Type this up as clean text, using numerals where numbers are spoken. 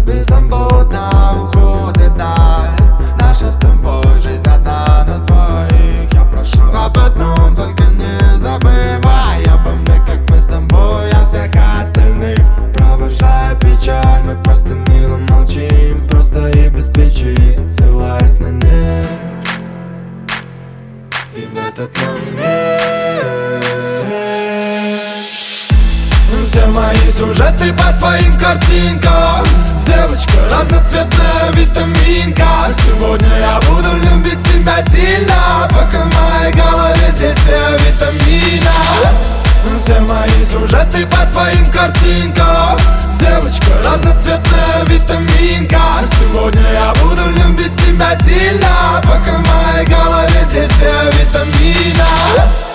беззаботно уходит даль. Наша с тобой жизнь одна на двоих. Я прошу об одном, только не забывай обо мне, как мы с тобой о всех остальных. Провожая печаль, мы просто мило молчим, просто и без причин, ссылаясь на них. И в этот момент все мои сюжеты по твоим картинкам. Девочка разноцветная витаминка. Сегодня я буду любить тебя сильно, пока в моей голове действие витамина. Все мои сюжеты по твоим картинкам. Девочка разноцветная витаминка. Сегодня я буду любить тебя сильно, пока в моей голове действие витамина.